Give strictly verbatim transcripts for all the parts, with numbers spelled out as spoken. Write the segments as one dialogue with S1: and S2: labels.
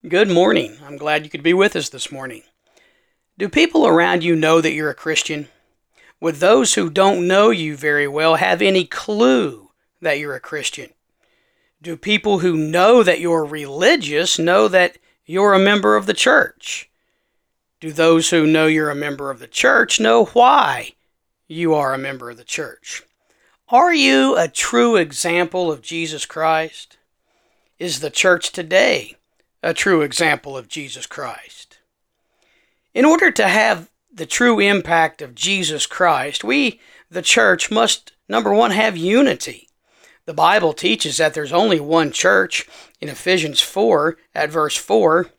S1: Good morning. I'm glad you could be with us this morning. Do people around you know that you're a Christian? Would those who don't know you very well have any clue that you're a Christian? Do people who know that you're religious know that you're a member of the church? Do those who know you're a member of the church know why you are a member of the church? Are you a true example of Jesus Christ? Is the church today a true example of Jesus Christ? In order to have the true impact of Jesus Christ, we, the church, must, number one, have unity. The Bible teaches that there's only one church in Ephesians four at verse four.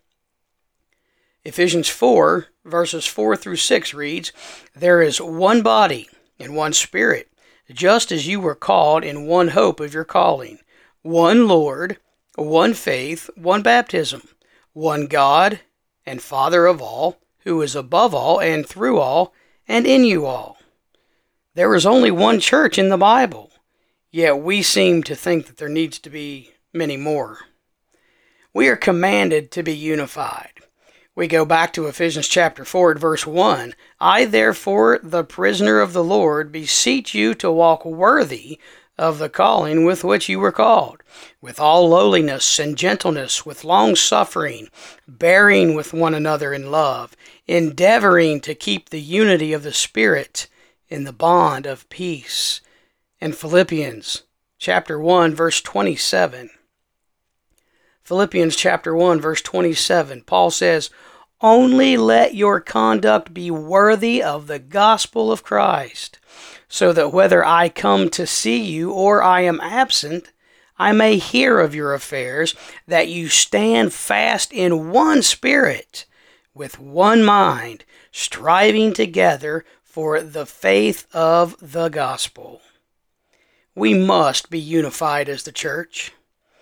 S1: Ephesians four, verses four through six reads, "There is one body and one Spirit, just as you were called in one hope of your calling, one Lord, one faith, one baptism, one God and Father of all, who is above all and through all and in you all." There is only one church in the Bible, yet we seem to think that there needs to be many more. We are commanded to be unified. We go back to Ephesians chapter four at verse one. "I therefore, the prisoner of the Lord, beseech you to walk worthy of the calling with which you were called, with all lowliness and gentleness, with long-suffering, bearing with one another in love, endeavoring to keep the unity of the Spirit in the bond of peace." And Philippians chapter one, verse twenty-seven. Philippians chapter one, verse twenty-seven, Paul says, "Only let your conduct be worthy of the gospel of Christ, so that whether I come to see you or I am absent, I may hear of your affairs, that you stand fast in one spirit, with one mind, striving together for the faith of the gospel." We must be unified as the church.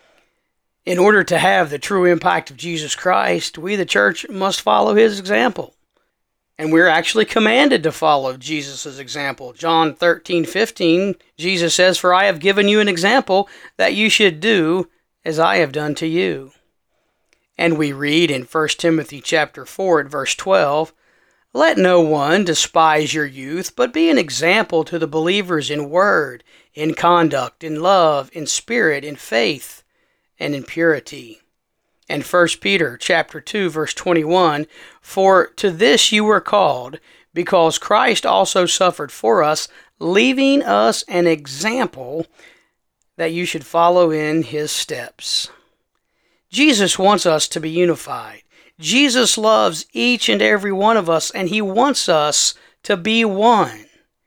S1: In order to have the true impact of Jesus Christ, we, the church, must follow his example. And we're actually commanded to follow Jesus' example. John thirteen fifteen, Jesus says, "For I have given you an example that you should do as I have done to you." And we read in First Timothy chapter four at verse twelve, "Let no one despise your youth, but be an example to the believers in word, in conduct, in love, in spirit, in faith, and in purity." And First Peter chapter two, verse twenty-one, "For to this you were called, because Christ also suffered for us, leaving us an example that you should follow in his steps." Jesus wants us to be unified. Jesus loves each and every one of us, and he wants us to be one.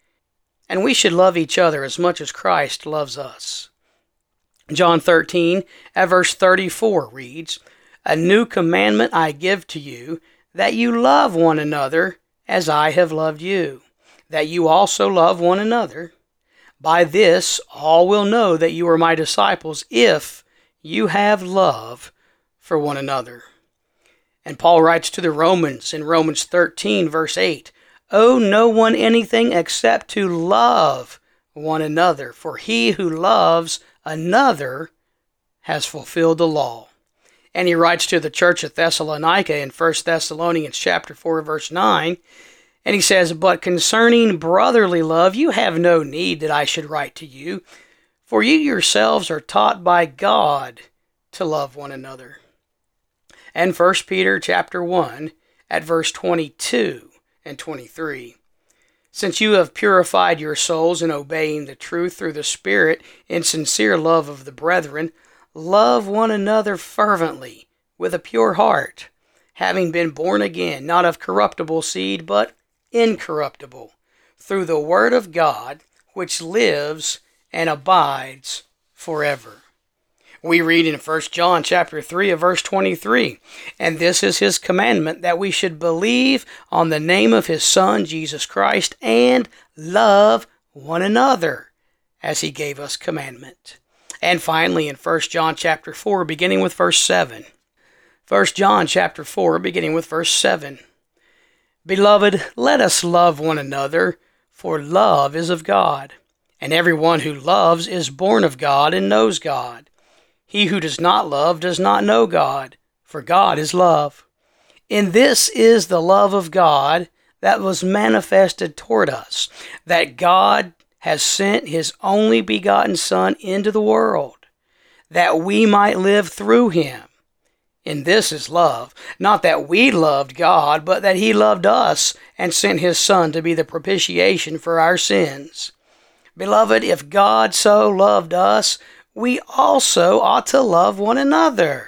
S1: And we should love each other as much as Christ loves us. John thirteen, at verse thirty-four reads, "A new commandment I give to you, that you love one another as I have loved you, that you also love one another. By this all will know that you are my disciples, if you have love for one another." And Paul writes to the Romans in Romans thirteen, verse eight, "Owe no one anything except to love one another, for he who loves another has fulfilled the law." And he writes to the church at Thessalonica in First Thessalonians chapter four, verse nine, and he says, "But concerning brotherly love, you have no need that I should write to you, for you yourselves are taught by God to love one another." And First Peter chapter one at verse twenty-two and twenty-three, "Since you have purified your souls in obeying the truth through the Spirit in sincere love of the brethren, love one another fervently with a pure heart, having been born again, not of corruptible seed, but incorruptible, through the word of God, which lives and abides forever." We read in First John chapter three, verse twenty-three, "And this is his commandment, that we should believe on the name of his Son, Jesus Christ, and love one another, as he gave us commandment." And finally in First John chapter four, beginning with verse seven. First John chapter four, beginning with verse seven. "Beloved, let us love one another, for love is of God. And everyone who loves is born of God and knows God. He who does not love does not know God, for God is love. And this is the love of God that was manifested toward us, that God has sent his only begotten Son into the world, that we might live through him. And this is love, not that we loved God, but that he loved us and sent his Son to be the propitiation for our sins. Beloved, if God so loved us, we also ought to love one another.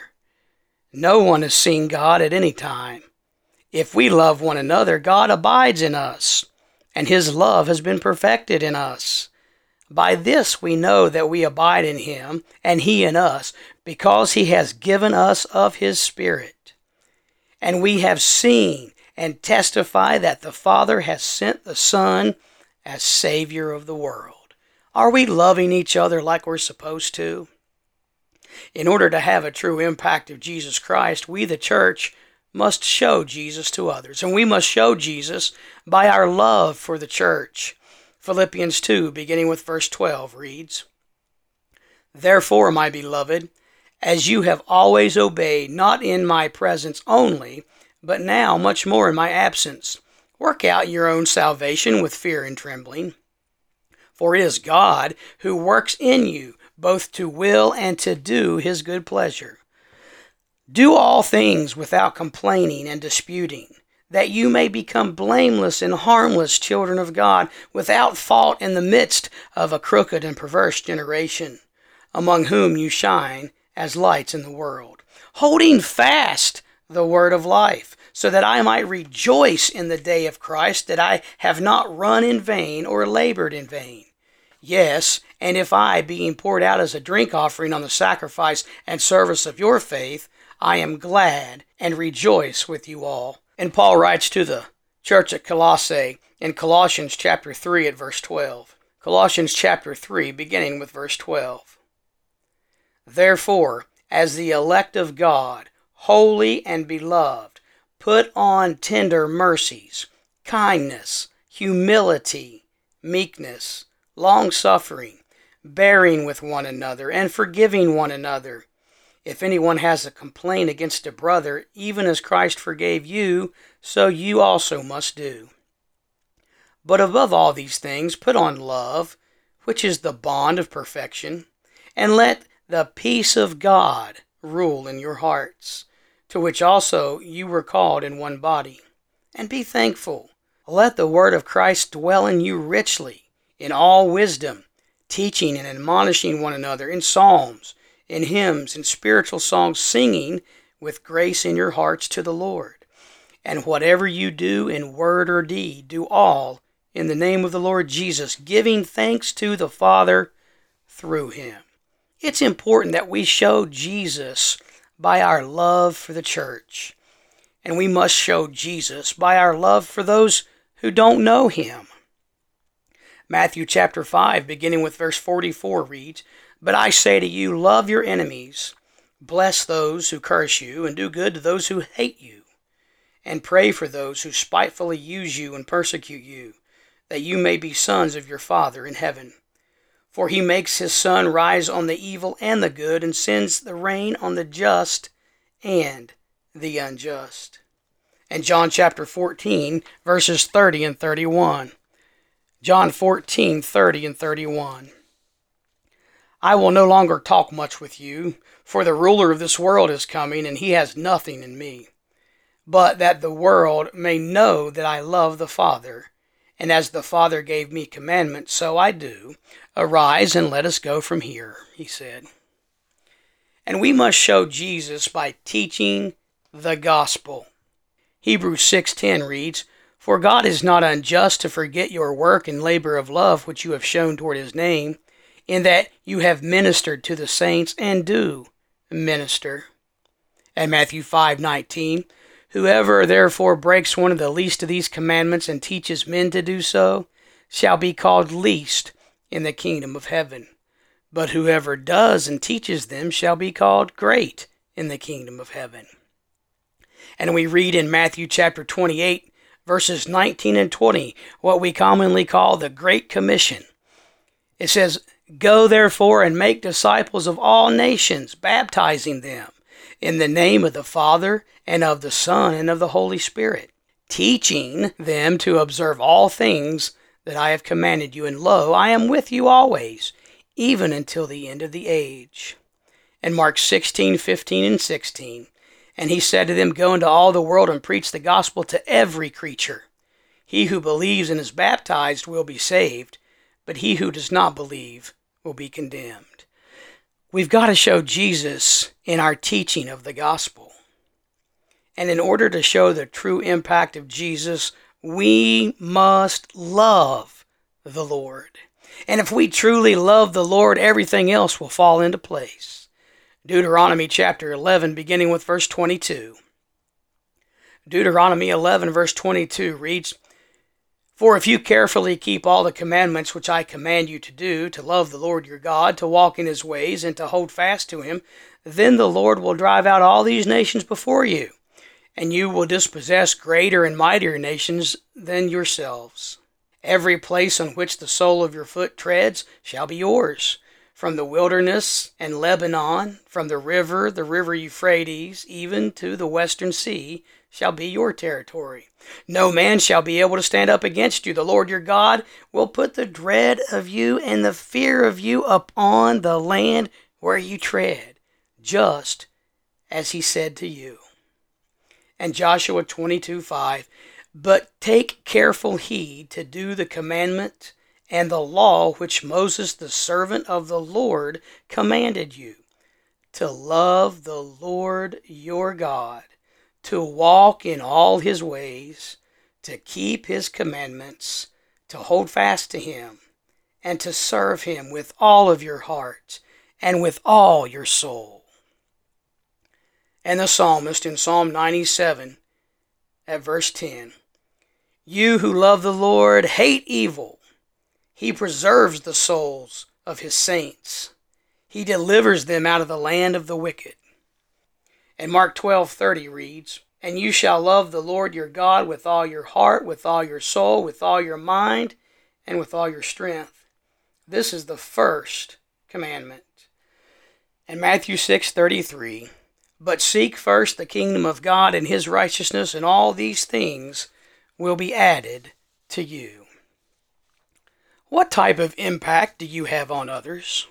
S1: No one has seen God at any time. If we love one another, God abides in us, and his love has been perfected in us. By this we know that we abide in him, and he in us, because he has given us of his Spirit. And we have seen and testify that the Father has sent the Son as Savior of the world. Are we loving each other like we're supposed to? In order to have a true impact of Jesus Christ, we, the church, must show Jesus to others. And we must show Jesus by our love for the church. Philippians two, beginning with verse twelve, reads, Therefore, my beloved, as you have always obeyed, not in my presence only, but now much more in my absence, work out your own salvation with fear and trembling. For it is God who works in you, both to will and to do his good pleasure. Do all things without complaining and disputing, that you may become blameless and harmless children of God, without fault in the midst of a crooked and perverse generation, among whom you shine as lights in the world, holding fast the word of life, so that I might rejoice in the day of Christ, that I have not run in vain or labored in vain. Yes, and if I, being poured out as a drink offering on the sacrifice and service of your faith, I am glad and rejoice with you all. And Paul writes to the church at Colossae in Colossians chapter three at verse twelve. Colossians chapter three, beginning with verse twelve. Therefore, as the elect of God, holy and beloved, put on tender mercies, kindness, humility, meekness, long-suffering, bearing with one another, and forgiving one another. If anyone has a complaint against a brother, even as Christ forgave you, so you also must do. But above all these things, put on love, which is the bond of perfection, and let the peace of God rule in your hearts, to which also you were called in one body. And be thankful. Let the word of Christ dwell in you richly, in all wisdom, teaching and admonishing one another in psalms, in hymns and spiritual songs, singing with grace in your hearts to the Lord. And whatever you do in word or deed, do all in the name of the Lord Jesus, giving thanks to the Father through him. It's important that we show Jesus by our love for the church. And we must show Jesus by our love for those who don't know him. Matthew chapter five, beginning with verse forty-four, reads, But I say to you, love your enemies, bless those who curse you, and do good to those who hate you, and pray for those who spitefully use you and persecute you, that you may be sons of your Father in heaven. For he makes his sun rise on the evil and the good, and sends the rain on the just and the unjust. And John chapter fourteen, verses thirty and thirty-one. John fourteen, thirty and thirty-one. I will no longer talk much with you, for the ruler of this world is coming, and he has nothing in me. But that the world may know that I love the Father, and as the Father gave me commandment, so I do. Arise and let us go from here, he said. And we must show Jesus by teaching the gospel. Hebrews six ten reads, For God is not unjust to forget your work and labor of love which you have shown toward his name, in that you have ministered to the saints and do minister. And Matthew five nineteen, Whoever therefore breaks one of the least of these commandments and teaches men to do so, shall be called least in the kingdom of heaven. But whoever does and teaches them shall be called great in the kingdom of heaven. And we read in Matthew chapter twenty-eight, verses nineteen and twenty, what we commonly call the Great Commission. It says, Go therefore and make disciples of all nations, baptizing them in the name of the Father, and of the Son, and of the Holy Spirit, teaching them to observe all things that I have commanded you. And lo, I am with you always, even until the end of the age. And Mark sixteen, fifteen, and sixteen. And he said to them, go into all the world and preach the gospel to every creature. He who believes and is baptized will be saved, but he who does not believe will be condemned. We've got to show Jesus in our teaching of the gospel. And in order to show the true impact of Jesus, we must love the Lord. And if we truly love the Lord, everything else will fall into place. Deuteronomy chapter eleven, beginning with verse twenty-two. Deuteronomy eleven, verse twenty-two reads, for if you carefully keep all the commandments which I command you to do, to love the Lord your God, to walk in his ways, and to hold fast to him, then the Lord will drive out all these nations before you, and you will dispossess greater and mightier nations than yourselves. Every place on which the sole of your foot treads shall be yours, from the wilderness and Lebanon, from the river, the river Euphrates, even to the western sea, shall be your territory. No man shall be able to stand up against you. The Lord your God will put the dread of you and the fear of you upon the land where you tread, just as he said to you. And Joshua twenty-two, five, but take careful heed to do the commandment and the law which Moses the servant of the Lord commanded you, to love the Lord your God, to walk in all his ways, to keep his commandments, to hold fast to him, and to serve him with all of your heart and with all your soul. And the psalmist in Psalm ninety-seven at verse ten, you who love the Lord hate evil. He preserves the souls of his saints. He delivers them out of the land of the wicked. And Mark twelve, thirty reads, and you shall love the Lord your God with all your heart, with all your soul, with all your mind, and with all your strength. This is the first commandment. And Matthew six, thirty-three, but seek first the kingdom of God and his righteousness, and all these things will be added to you. What type of impact do you have on others?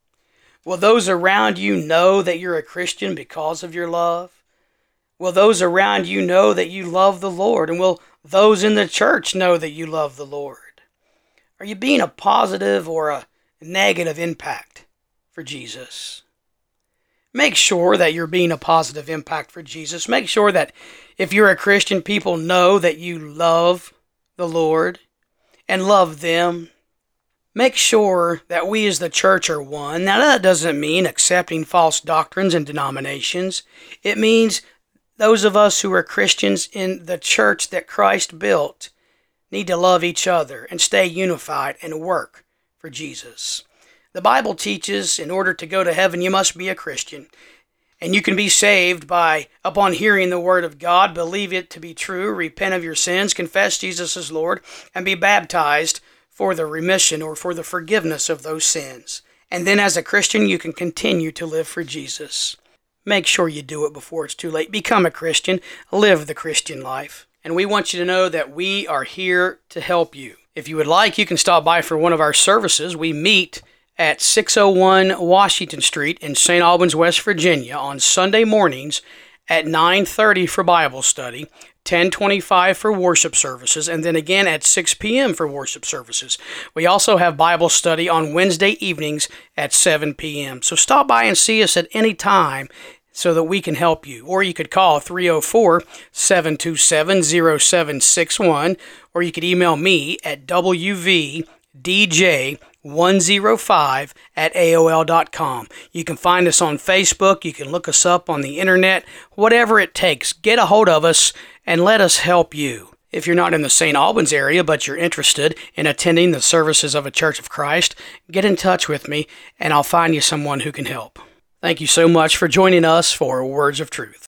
S1: Will those around you know that you're a Christian because of your love? Will those around you know that you love the Lord? And will those in the church know that you love the Lord? Are you being a positive or a negative impact for Jesus? Make sure that you're being a positive impact for Jesus. Make sure that if you're a Christian, people know that you love the Lord and love them. Make sure that we as the church are one. Now, that doesn't mean accepting false doctrines and denominations. It means those of us who are Christians in the church that Christ built need to love each other and stay unified and work for Jesus. The Bible teaches in order to go to heaven, you must be a Christian. And you can be saved by, upon hearing the word of God, believe it to be true, repent of your sins, confess Jesus as Lord, and be baptized for the remission or for the forgiveness of those sins. And then as a Christian, you can continue to live for Jesus. Make sure you do it before it's too late. Become a Christian. Live the Christian life. And we want you to know that we are here to help you. If you would like, you can stop by for one of our services. We meet at six oh one Washington Street in Saint Albans, West Virginia on Sunday mornings at nine thirty for Bible study, ten twenty-five for worship services, and then again at six p.m. for worship services. We also have Bible study on Wednesday evenings at seven p.m. So stop by and see us at any time so that we can help you. Or you could call three oh four, seven two seven, oh seven six one, or you could email me at w v d j one oh five at A O L dot com. You can find us on Facebook. You can look us up on the internet. Whatever it takes, get a hold of us and let us help you. If you're not in the Saint Albans area, but you're interested in attending the services of a Church of Christ, get in touch with me and I'll find you someone who can help. Thank you so much for joining us for Words of Truth.